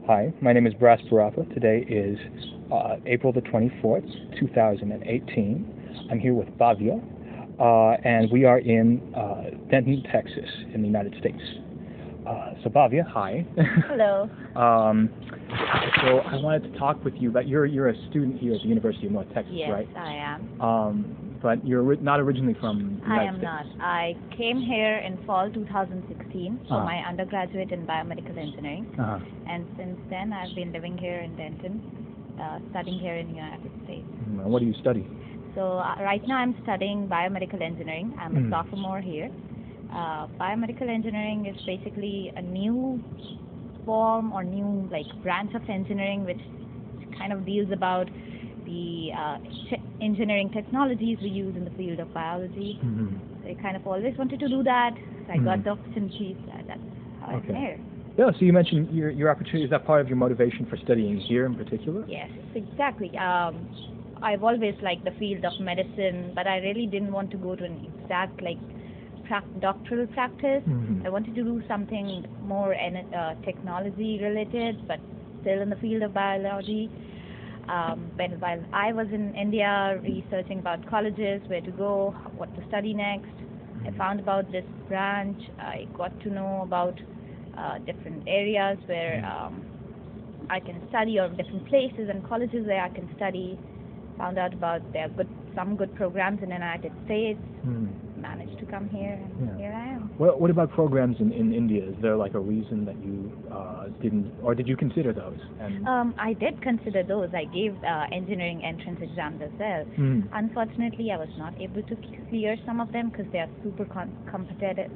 Hi, my name is Bras Barapa. Today is April the 24th, 2018. I'm here with Bhavya, and we are in Denton, Texas, in the United States. So Bhavya, hi. Hello. So I wanted to talk with you about you're a student here at the University of North Texas, Yes, right? I am. But you're not originally from the I United am States. not. I came here in fall 2016 for Uh-huh. my undergraduate in biomedical engineering, Uh-huh. and since then I've been living here in Denton, studying here in the United States. And what do you study? So right now I'm studying biomedical engineering. I'm a sophomore here. Biomedical engineering is basically a new form or new branch of engineering which kind of deals about the engineering technologies we use in the field of biology. So I kind of always wanted to do that. So I got the opportunity. That's how I'm here. Yeah, so you mentioned your opportunity. Is that part of your motivation for studying here in particular? Yes, exactly. I've always liked the field of medicine, but I really didn't want to go to an exact doctoral practice. I wanted to do something more technology related, but still in the field of biology. While I was in India researching about colleges, where to go, what to study next, I found about this branch. I got to know about different areas where I can study, or different places and colleges where I can study. Found out about some good programs in the United States. Managed to come here, and here I am. Well, what about programs in India? Is there a reason that you didn't, or did you consider those? I did consider those. I gave engineering entrance exams as well. Unfortunately, I was not able to clear some of them because they are super competitive.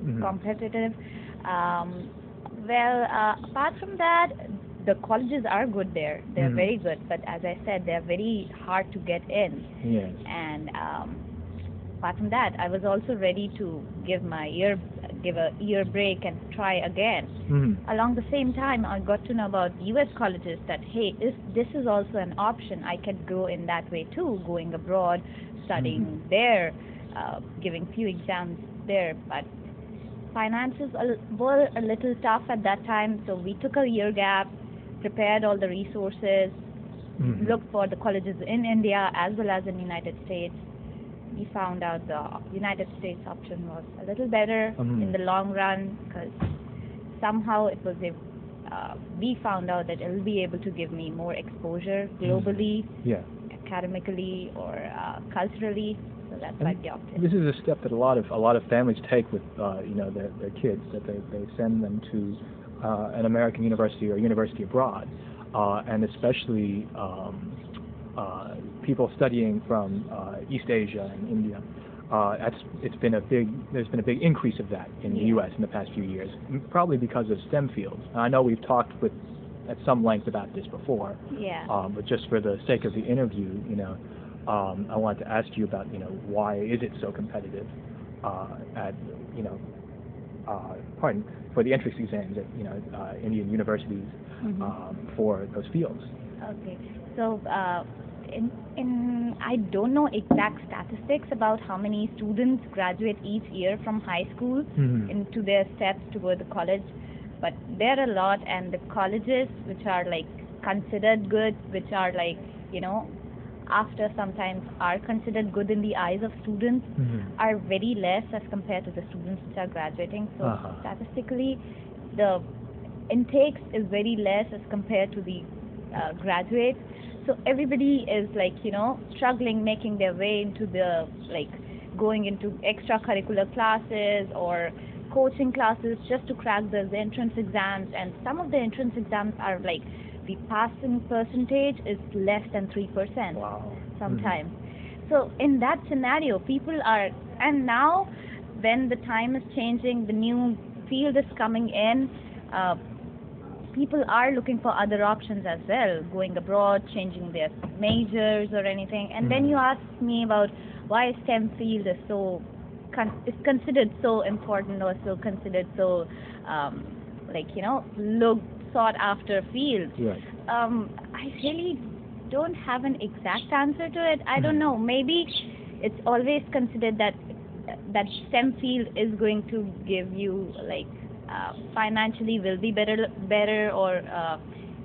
Apart from that, the colleges are good there. They're very good, but as I said, they're very hard to get in. Yes. And apart from that, I was also ready to give a year break and try again. Along the same time, I got to know about U.S. colleges that, hey, this is also an option. I can go in that way too, going abroad, studying there, giving few exams there. But finances were a little tough at that time, so we took a year gap, prepared all the resources, looked for the colleges in India as well as in the United States. We found out the United States option was a little better in the long run, because somehow we found out that it will be able to give me more exposure globally, academically, or culturally. So that's why we opted. This is a step that a lot of families take with their kids, that they send them to an American university or a university abroad, and especially people studying from East Asia and India. There's been a big increase of that in the U.S. in the past few years, probably because of STEM fields. And I know we've talked at some length about this before. But just for the sake of the interview, I wanted to ask you about why is it so competitive for the entrance exams at Indian universities for those fields. Okay, so I don't know exact statistics about how many students graduate each year from high school into their steps toward the college, but there are a lot, and the colleges which are considered good, which are after sometimes are considered good in the eyes of students, are very less as compared to the students which are graduating. So statistically, the intakes is very less as compared to the graduates. So everybody is struggling, making their way into the going into extracurricular classes or coaching classes just to crack those entrance exams. And some of the entrance exams are the passing percentage is less than 3%. Wow. Sometimes. So in that scenario, people are, and now when the time is changing, the new field is coming in, people are looking for other options as well, going abroad, changing their majors or anything. And then you ask me about why STEM field is considered so important, or so considered so sought after field. Right. I really don't have an exact answer to it. I don't know. Maybe it's always considered that STEM field is going to give you financially will be better, or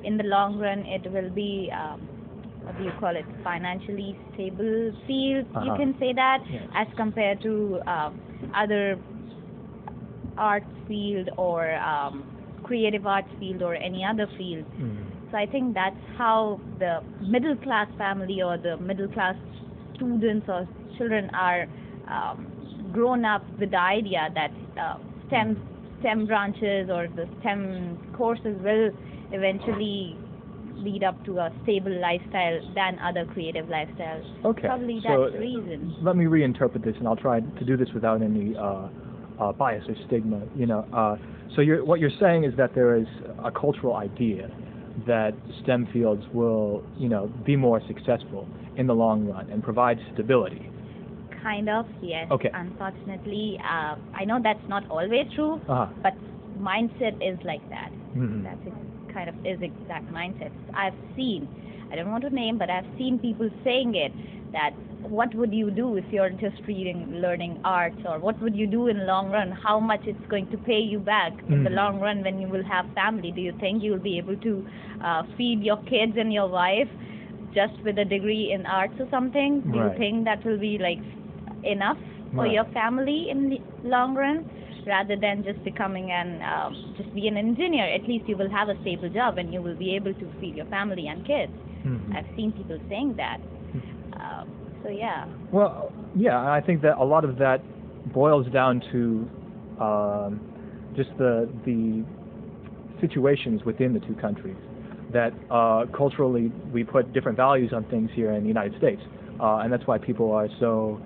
in the long run it will be what do you call it, financially stable field, you can say that, yes. as compared to other arts field or creative arts field or any other field. So I think that's how the middle class family or the middle class students or children are grown up with the idea that STEM branches or the STEM courses will eventually lead up to a stable lifestyle than other creative lifestyles. Okay. Probably So that's the reason. let me reinterpret this, and I'll try to do this without any bias or stigma. So what you're saying is that there is a cultural idea that STEM fields will, be more successful in the long run and provide stability. Kind of, yes. Okay. Unfortunately, I know that's not always true, but mindset is like that. That's kind of is exact mindset. I've seen, I don't want to name, but I've seen people saying it, that what would you do if you're just learning arts, or what would you do in the long run? How much it's going to pay you back in the long run when you will have family? Do you think you'll be able to feed your kids and your wife just with a degree in arts or something? Do you think that will be like enough for your family in the long run, rather than just becoming just be an engineer? At least you will have a stable job and you will be able to feed your family and kids. I've seen people saying that. So yeah. Well, yeah, I think that a lot of that boils down to just the situations within the two countries. That culturally we put different values on things here in the United States, and that's why people are so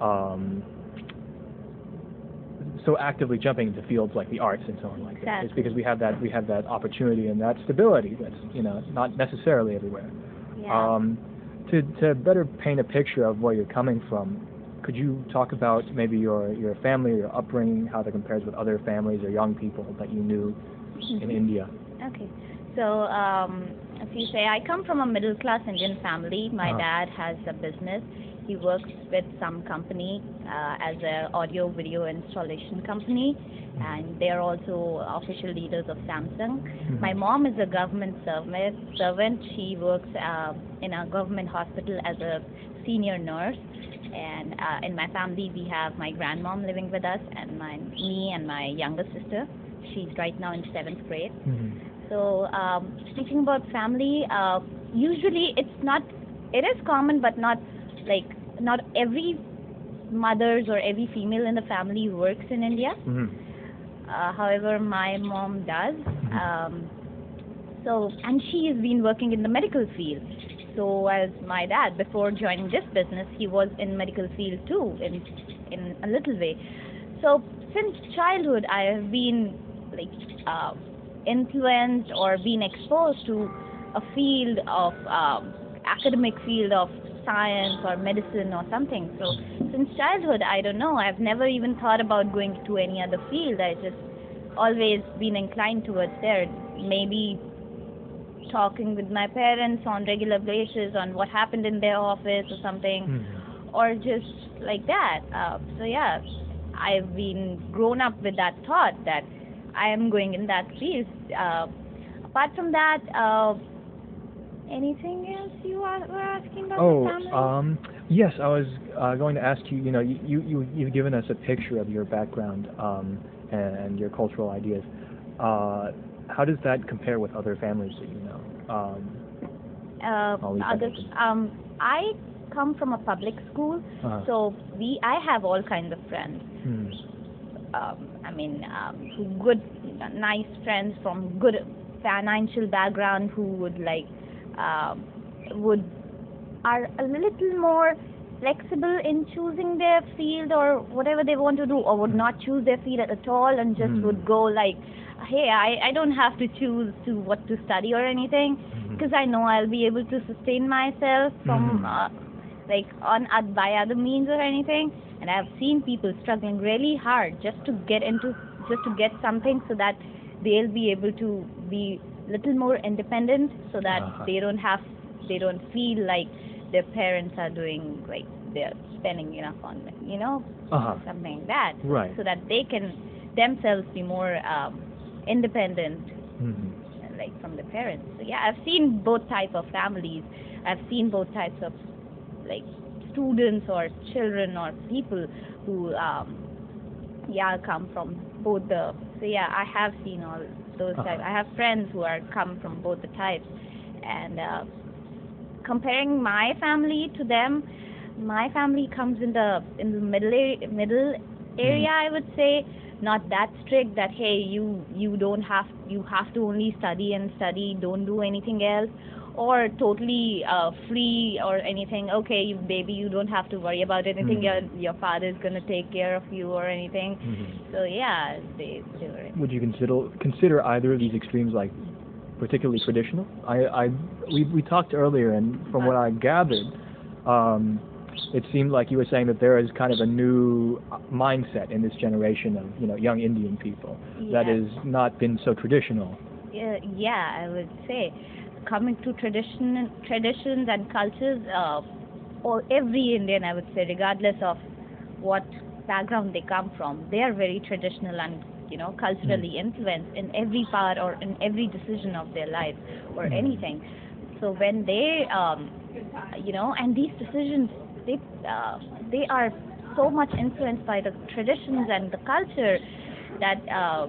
actively jumping into fields like the arts and so on like that. It's because we have that opportunity and that stability that's not necessarily everywhere. Yeah. To better paint a picture of where you're coming from, could you talk about maybe your family or your upbringing, how that compares with other families or young people that you knew in India? Okay. So, as you say, I come from a middle-class Indian family. My dad has a business. He works with some company as an audio-video installation company, and they are also official leaders of Samsung. My mom is a government servant. She works in a government hospital as a senior nurse. And in my family, we have my grandmom living with us, and me and my younger sister. She's right now in 7th grade. So, speaking about family, usually it is common, but not every mothers or every female in the family works in India. However, my mom does. And she has been working in the medical field. So as my dad, before joining this business, he was in medical field too, in a little way. So since childhood, I have been influenced or been exposed to a field of academic field of science or medicine or something. So since childhood, I don't know, I've never even thought about going to any other field. I just always been inclined towards there. Maybe talking with my parents on regular basis on what happened in their office or something, or just like that. So yeah, I've been grown up with that thought that I am going in that field. Apart from that, anything else you were asking about the family? Yes, I was going to ask you. You've given us a picture of your background and your cultural ideas. How does that compare with other families that you know? I come from a public school, so I have all kinds of friends. Good, nice friends from good financial background who are a little more flexible in choosing their field or whatever they want to do, or would not choose their field at all and just would go like, hey, I don't have to choose what to study or anything, because I know I'll be able to sustain myself from by other means or anything. And I've seen people struggling really hard just to get something, so that they'll be able to be little more independent, so that they don't feel like their parents are doing, like they're spending enough on them, something like that. Right. So that they can themselves be more independent, like from the parents. So yeah, I've seen both type of families. I've seen both types of like students or children or people who come from both the. So yeah, I have seen all those types. I have friends who are come from both the types, and comparing my family to them, my family comes in the middle area, I would say. Not that strict that hey, you don't have, you have to only study and study, don't do anything else, or totally free or anything. Okay, baby, you don't have to worry about anything. Your father is gonna take care of you or anything. So yeah, they were. Would you consider either of these extremes like particularly traditional? We talked earlier, and from what I gathered, it seemed like you were saying that there is kind of a new mindset in this generation of young Indian people that has not been so traditional. Yeah, I would say coming to traditions and cultures, or every Indian, I would say, regardless of what background they come from, they are very traditional and culturally influenced in every part or in every decision of their life or anything. So when they and these decisions, they are so much influenced by the traditions and the culture that I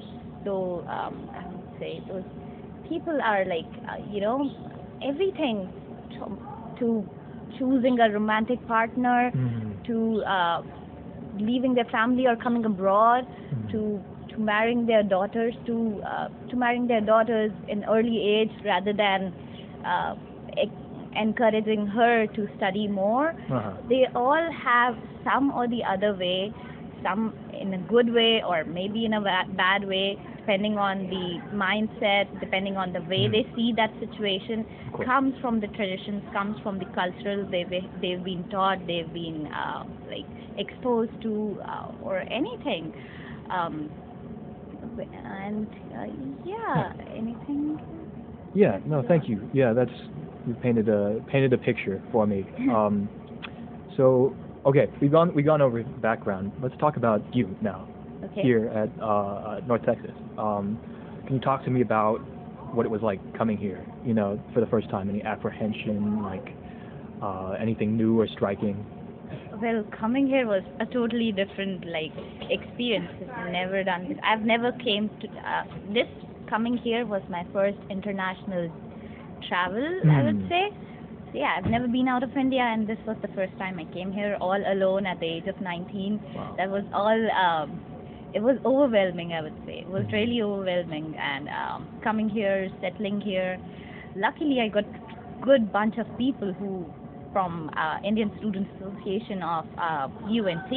would say those people are like everything to choosing a romantic partner, to leaving their family or coming abroad, to marrying their daughters, to marrying their daughters in early age rather than encouraging her to study more. They all have some or the other way, some in a good way or maybe in a bad way, depending on the mindset, depending on the way they see that situation, comes from the traditions, comes from the cultural they've been taught, they've been like exposed to, or anything. Anything. Yeah, no, thank you. Yeah, you painted a picture for me. So, okay, we've gone over background. Let's talk about you now. Okay. Here at North Texas. Can you talk to me about what it was like coming here? For the first time, any apprehension, like anything new or striking? Well, coming here was a totally different experience. I've never done this. I've never came to this. Coming here was my first international travel, I would say. So yeah, I've never been out of India, and this was the first time I came here all alone at the age of 19. Wow. That was all. It was overwhelming, I would say. It was really overwhelming, and coming here, settling here. Luckily, I got a good bunch of people who from Indian Student Association of UNT,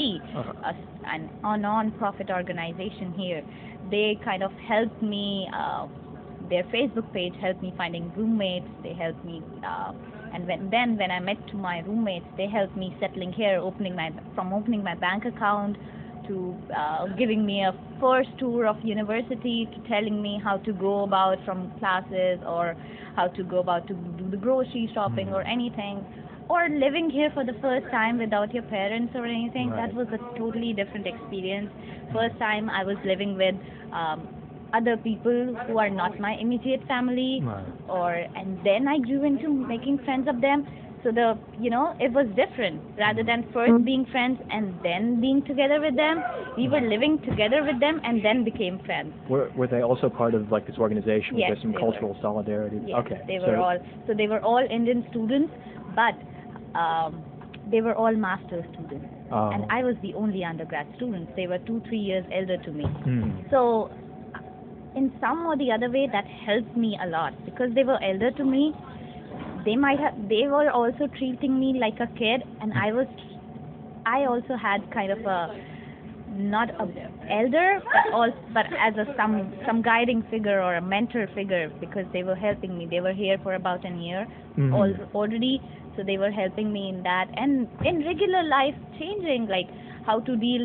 a non-profit organization here. They kind of helped me. Their Facebook page helped me finding roommates. They helped me, and when I met to my roommates, they helped me settling here, opening my bank account to giving me a first tour of university, to telling me how to go about from classes or how to go about to do the grocery shopping or anything, or living here for the first time without your parents or anything. That was a totally different experience. First time I was living with other people who are not my immediate family, and then I grew into making friends of them. So it was different. Rather than first being friends and then being together with them, we were living together with them and then became friends. Were they also part of this organization? Yes, was there some cultural solidarity? Yes, okay. They were all Indian students, but they were all master's students. And I was the only undergrad student. They were 2-3 years elder to me. So in some or the other way, that helped me a lot because they were elder to me. They were also treating me like a kid, and I also had kind of not a elder, but as some guiding figure or a mentor figure, because they were helping me. They were here for about a year already, so they were helping me in that, and in regular life changing, like how to deal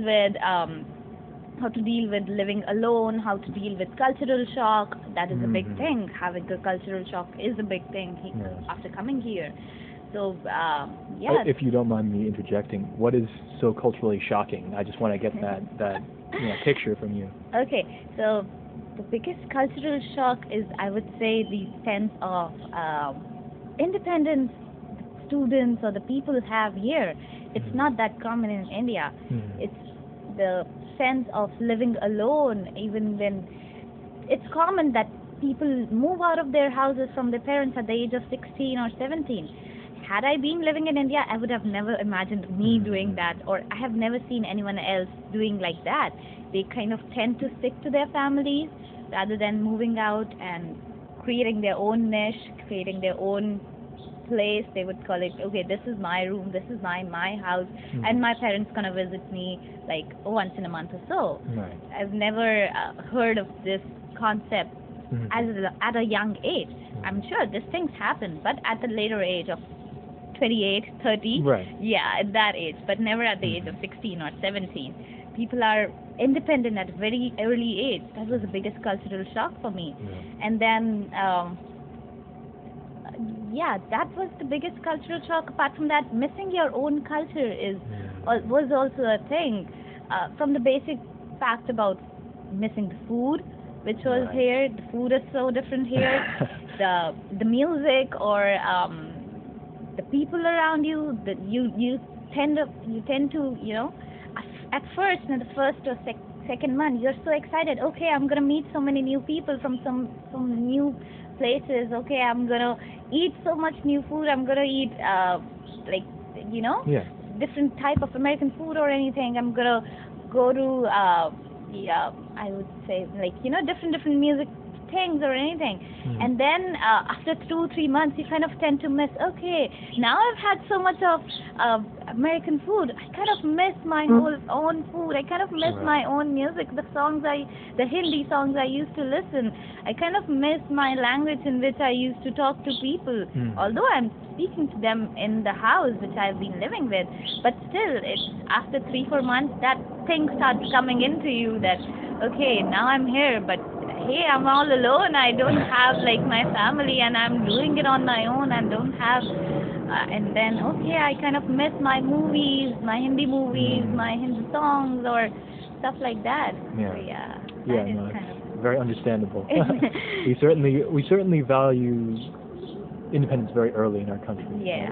with living alone, how to deal with cultural shock. That is a big thing. Having a cultural shock is a big thing after coming here. So, If you don't mind me interjecting, what is so culturally shocking? I just want to get that picture from you. Okay, so The biggest cultural shock is, I would say, the sense of independence students or the people have here. It's not that common in India. It's the sense of living alone, even when it's common that people move out of their houses from their parents at the age of 16 or 17. Had I been living in India, I would have never imagined me doing that, or I have never seen anyone else doing like that. They kind of tend to stick to their families rather than moving out and creating their own niche, creating their own place. They would call it, okay, this is my room, this is my house, and my parents gonna visit me like once in a month or so. Right. I've never heard of this concept at a young age. I'm sure these things happen, but at the later age of 28, 30, right. Yeah, at that age, but never at the age of 16 or 17. People are independent at a very early age. That was the biggest cultural shock for me. And then, that was the biggest cultural shock. Apart from that, missing your own culture was also a thing. From the basic fact about missing the food, which was here. The food is so different here. the music or the people around you, that you tend to at first, in the first or second month, you're so excited. Okay, I'm gonna meet so many new people from some new places. Okay, I'm gonna eat so much new food. I'm gonna eat different type of American food or anything. I'm gonna go to I would say different music things or anything. And then after 2-3 months, you kind of tend to miss, okay, now I've had so much of American food, I kind of miss my whole own food. I kind of miss my own music, the Hindi songs I used to listen. I kind of miss my language in which I used to talk to people, although I'm speaking to them in the house which I've been living with. But still, it's after 3-4 months that thing starts coming into you that, okay, now I'm here, but hey, I'm all alone. I don't have like my family, and I'm doing it on my own, and don't have. And then, okay, I kind of miss my movies, my Hindi movies, my Hindi songs, or stuff like that. Yeah. So, that is kind of very understandable. we certainly value independence very early in our country. Yeah.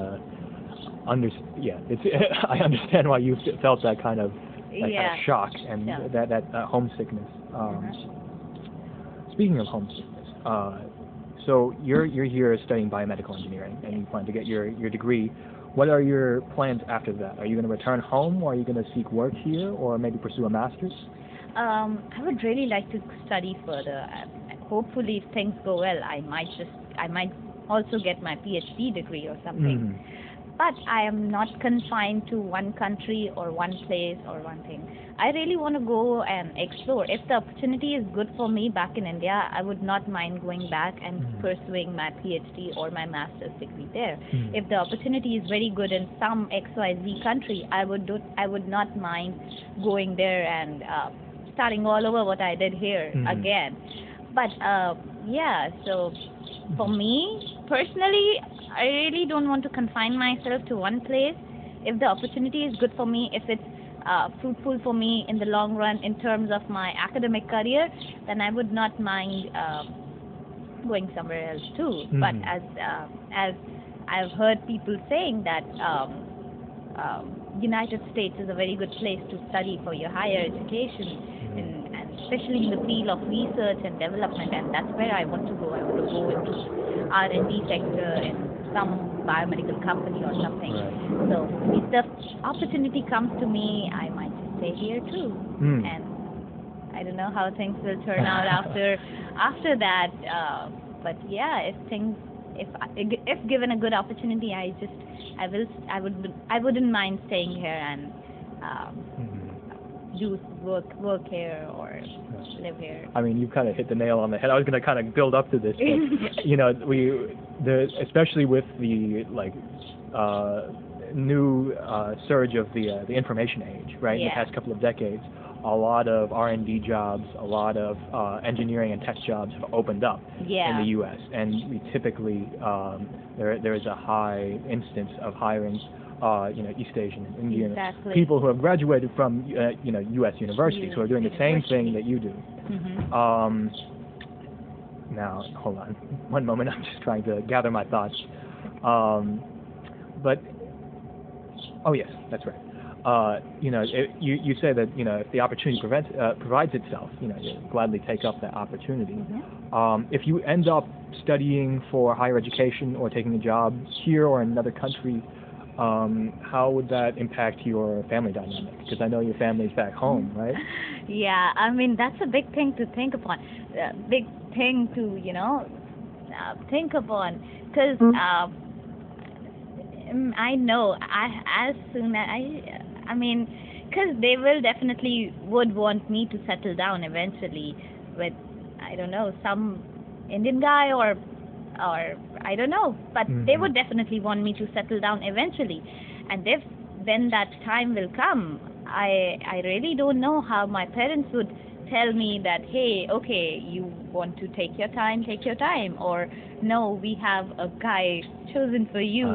I understand why you felt that kind of kind of shock and that homesickness. Speaking of homesickness, so you're here studying biomedical engineering, and you plan to get your degree. What are your plans after that? Are you going to return home, or are you going to seek work here, or maybe pursue a master's? I would really like to study further. Hopefully, if things go well, I might also get my PhD degree or something. But I am not confined to one country or one place or one thing. I really want to go and explore. If the opportunity is good for me back in India, I would not mind going back and pursuing my PhD or my master's degree there. If the opportunity is very good in some XYZ country, I would not mind going there and starting all over what I did here again. But so for me personally, I really don't want to confine myself to one place. If the opportunity is good for me, if it's fruitful for me in the long run in terms of my academic career, then I would not mind going somewhere else too. But as I've heard people saying that United States is a very good place to study for your higher education, and especially in the field of research and development, and that's where I want to go. I want to go into R&D sector in some biomedical company or something. So if the opportunity comes to me, I might just stay here too. And I don't know how things will turn out after that. But yeah, if given a good opportunity, I wouldn't mind staying here and do work here or live here. I mean, you kind of hit the nail on the head. I was going to kind of build up to this, but especially with the new surge of the information age, right? In the past couple of decades, a lot of R&D jobs, a lot of engineering and tech jobs have opened up in the U.S. And we typically there is a high instance of hiring East Asian and Indian Exactly. people who have graduated from U.S. universities who are doing the same thing that you do. Now, hold on one moment. I'm just trying to gather my thoughts. But oh yes, that's right. You say that if the opportunity provides itself, you gladly take up that opportunity. If you end up studying for higher education or taking a job here or in another country, how would that impact your family dynamic? Because I know your family's back home, right? Yeah, I mean that's a big thing to think upon. Big thing to think upon, because I know as soon as I mean, because they will definitely would want me to settle down eventually with, I don't know, some Indian guy or I don't know, but they would definitely want me to settle down eventually. And if when that time will come, I really don't know how my parents would tell me that, hey, okay, you want to take your time, or no, we have a guy chosen for you.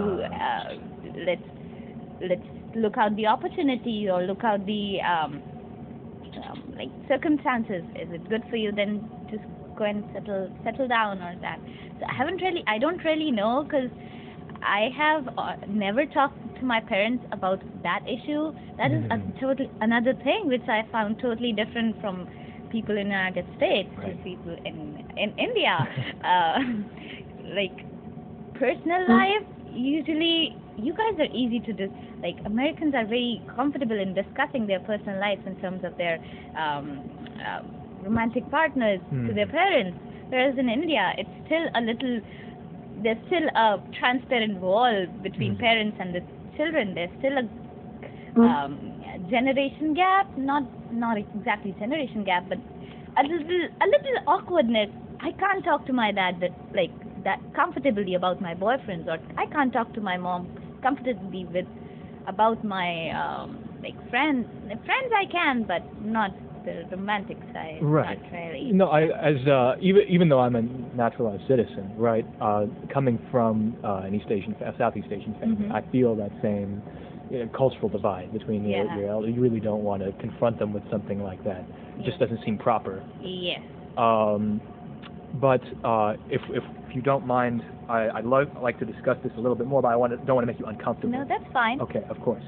Let's look out the opportunity or look out the like circumstances. Is it good for you? Then just go and settle down or that. So I don't really know, because I have never talked to my parents about that issue. That is another thing which I found totally different from people in the United States to people in India. Like personal life, usually you guys are easy to like Americans are very comfortable in discussing their personal lives in terms of their romantic partners to their parents, whereas in India it's still there's still a transparent wall between parents and the children. There's still a generation gap, not exactly generation gap, but a little awkwardness. I can't talk to my dad that comfortably about my boyfriends, or I can't talk to my mom comfortably about my friends. Friends I can, but not the romantic side. Right. Not really. No, even though I'm a naturalized citizen, right, coming from an Southeast Asian family, I feel that same cultural divide between your elders. You really don't want to confront them with something like that. It just doesn't seem proper. Yes. But if you don't mind, I'd like to discuss this a little bit more, but don't want to make you uncomfortable. No, that's fine. Okay, of course.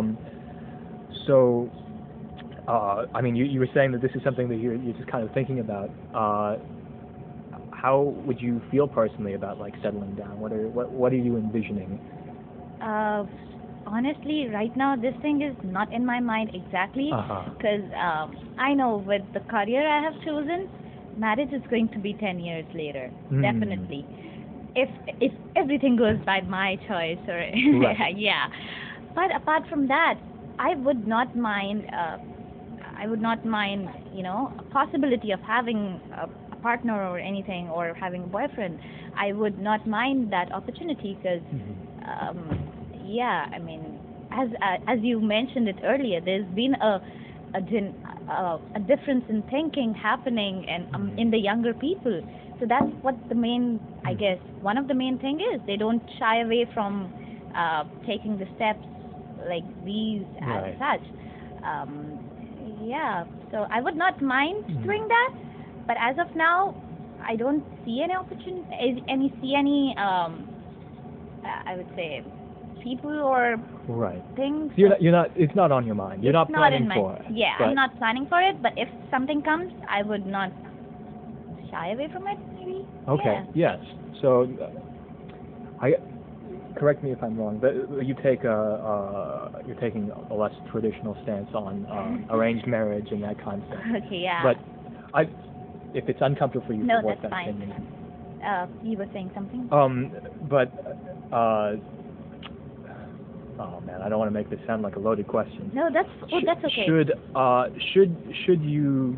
So, I mean, you were saying that this is something that you're just kind of thinking about. How would you feel personally about settling down? What are you envisioning? Honestly, right now this thing is not in my mind exactly, because I know with the career I have chosen, marriage is going to be 10 years later, definitely. If everything goes by my choice, or yeah. But apart from that, I would not mind. A possibility of having a partner or anything, or having a boyfriend. I would not mind that opportunity, because I mean, as you mentioned it earlier, there's been a difference in thinking happening and in the younger people. So that's what the main, I guess, one of the main thing is. They don't shy away from taking the steps like these as such. So I would not mind doing that, but as of now, I don't see any opportunity, I would say, people or things. You're not. It's not on your mind. You're not planning for it. Yeah, I'm not planning for it. But if something comes, I would not shy away from it. Maybe. Okay. Yeah. Yes. So, correct me if I'm wrong, but you're taking a less traditional stance on arranged marriage and that concept. Okay. Yeah. But if it's uncomfortable for you, no, to voice that's that fine. opinion. You were saying something. Oh man, I don't want to make this sound like a loaded question. No, that's okay. Should you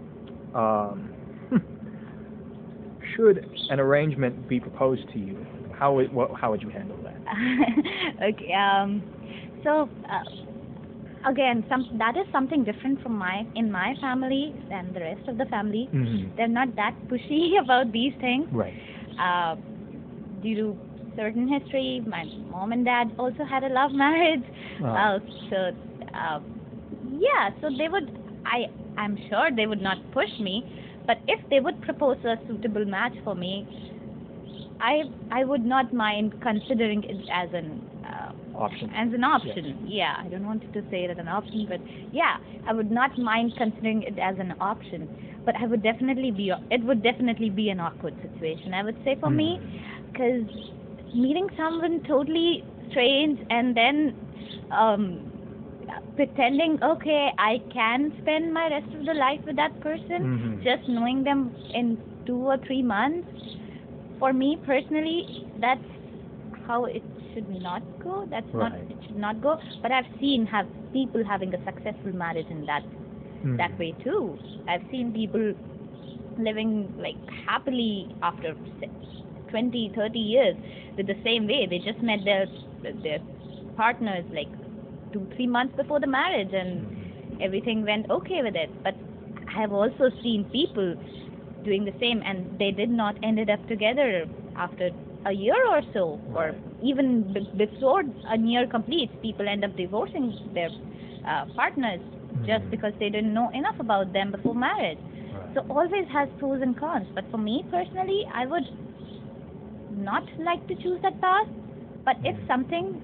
should an arrangement be proposed to you? How would you handle that? Okay. So again, that is something different from in my family than the rest of the family. They're not that pushy about these things. Right. Due to certain history. My mom and dad also had a love marriage. So yeah, so they would, I'm sure they would not push me, but if they would propose a suitable match for me, I would not mind considering it as an option. As an option. Yes. Yeah, I don't want to say it as an option, but yeah, I would not mind considering it as an option. But it would definitely be an awkward situation, I would say, for me, because meeting someone totally strange and then pretending, okay, I can spend my rest of the life with that person, just knowing them in 2 or 3 months. For me personally, that's how it should not go. It should not go. But I've seen people having a successful marriage in that way too. I've seen people living like happily after 20, 30 years with the same way. They just met their partners like 2, 3 months before the marriage, and everything went okay with it. But I have also seen people doing the same, and they did not ended up together after a year or so, or even before a year completes. People end up divorcing their partners just because they didn't know enough about them before marriage. So always has pros and cons. But for me personally, I would not like to choose that path. But if something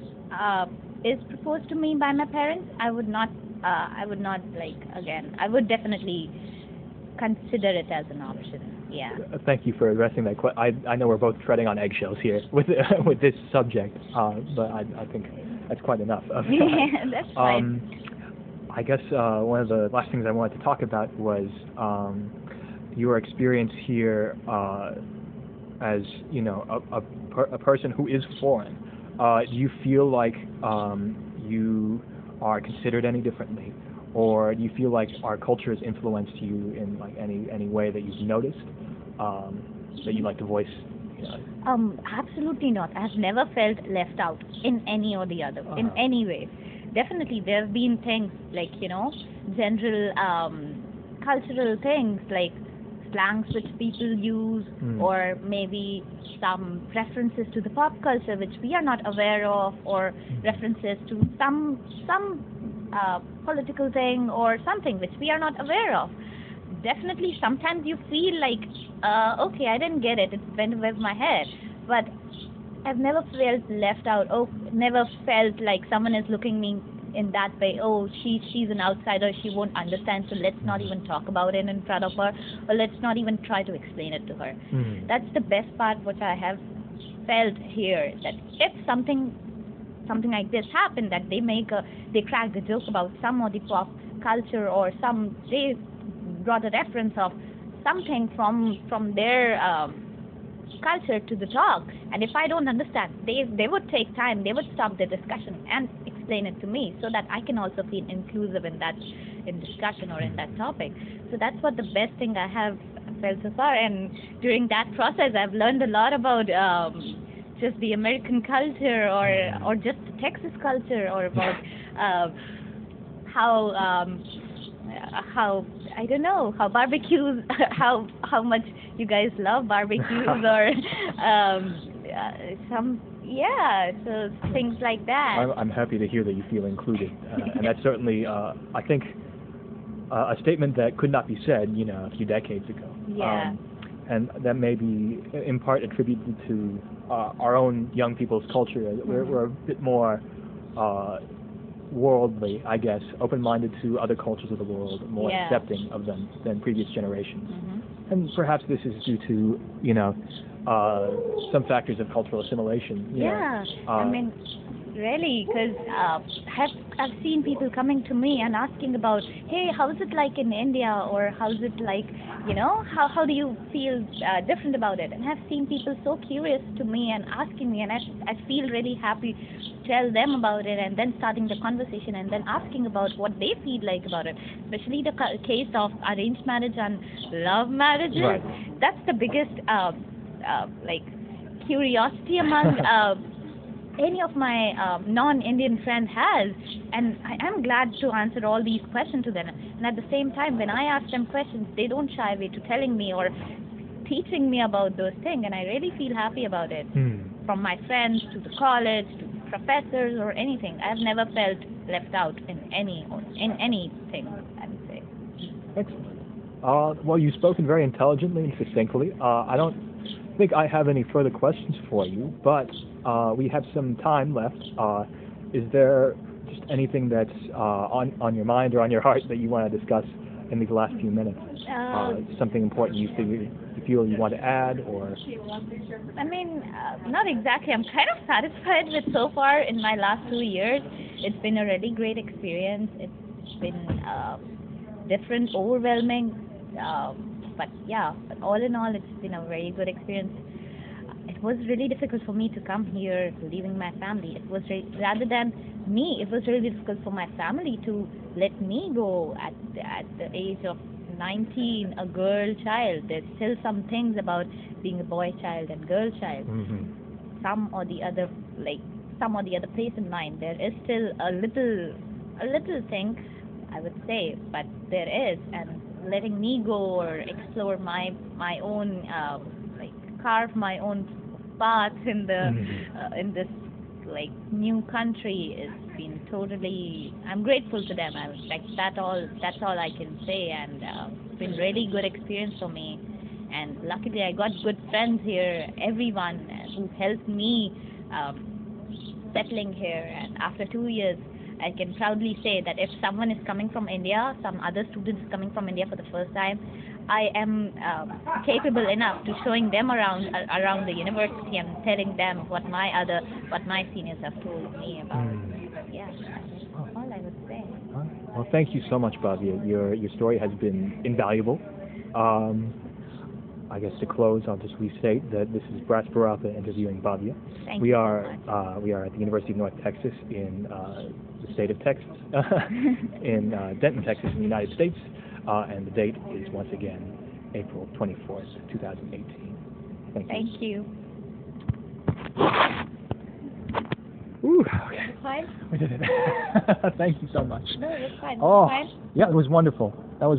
is proposed to me by my parents, I would not like, again, I would definitely consider it as an option. Yeah. Thank you for addressing that. I know we're both treading on eggshells here with this subject, but I think that's quite enough of that. Yeah, that's fine. I guess one of the last things I wanted to talk about was your experience here as, you know, a person who is foreign. Do you feel like you are considered any differently, or do you feel like our culture has influenced you in like any way that you've noticed that you'd like to voice? You know? Absolutely not. I have never felt left out in any or the other, in any way. Definitely, there have been things like, you know, general cultural things like slangs which people use, or maybe some references to the pop culture which we are not aware of, or references to some political thing or something which we are not aware of. Definitely, sometimes you feel like, okay, I didn't get it, it went above my head, but I've never felt left out. Never felt like someone is looking me in that way. Oh, she's an outsider, she won't understand, so let's not even talk about it in front of her, or let's not even try to explain it to her. That's the best part which I have felt here, that if something like this happened, that they cracked a joke about some of the pop culture, or they brought a reference of something from their culture to the talk, and if I don't understand, they would take time, they would stop the discussion and explain it to me, so that I can also feel inclusive in discussion or in that topic. So that's what the best thing I have felt so far, and during that process I've learned a lot about just the American culture, or just the Texas culture, or about how I don't know, how barbecues, how much you guys love barbecues, or so things like that. I'm happy to hear that you feel included, and that's certainly, I think, a statement that could not be said, you know, a few decades ago. Yeah. And that may be in part attributed to our own young people's culture. We're a bit more worldly, I guess, open-minded to other cultures of the world, more accepting of them than previous generations. And perhaps this is due to, you know, some factors of cultural assimilation. I mean, really, because I've seen people coming to me and asking about, hey, how's it like in India, or how's it like, you know, how do you feel different about it? And I've seen people so curious to me and asking me, and I feel really happy to tell them about it, and then starting the conversation, and then asking about what they feel like about it, especially the case of arranged marriage and love marriages. Right. That's the biggest like curiosity among any of my non-Indian friend has, and I'm glad to answer all these questions to them. And at the same time, when I ask them questions, they don't shy away to telling me or teaching me about those things, and I really feel happy about it. from my friends to the college to professors or anything. I've never felt left out in anything, I would say. Excellent. Well, you've spoken very intelligently and succinctly. I don't think I have any further questions for you, but we have some time left. Is there just anything that's on your mind or on your heart that you want to discuss in these last few minutes? Something important you feel you want to add, or? I mean, not exactly. I'm kind of satisfied with so far in my last 2 years. It's been a really great experience. It's been different, overwhelming, but yeah, but all in all, it's been a very good experience. It was really difficult for me to come here, leaving my family. It was rather than me, it was really difficult for my family to let me go at the age of 19, a girl child. There's still some things about being a boy child and girl child. Mm-hmm. Some or the other place in mind. There is still a little thing, I would say, but there is. And letting me go or explore my own, carve my own path in in this new country has been totally. I'm grateful to them. I was that's all I can say, and it's been really good experience for me. And luckily, I got good friends here. Everyone who helped me settling here. And after 2 years, I can proudly say that if someone is coming from India, some other student is coming from India for the first time, I am capable enough to showing them around the university and telling them what my seniors have told me about. Yeah, that's all I would say. Well, thank you so much, Bhavya. Your story has been invaluable. I guess to close, I'll just restate that this is Bras Baratha interviewing Bhavya. Thank you so much. We are at the University of North Texas in the state of Texas, in Denton, Texas, in the United States, and the date is once again April 24th, 2018. Thank you. Ooh, okay. Fine. We did it. Thank you so much. No, it's fine. Oh, Fine. yeah, it was wonderful. That was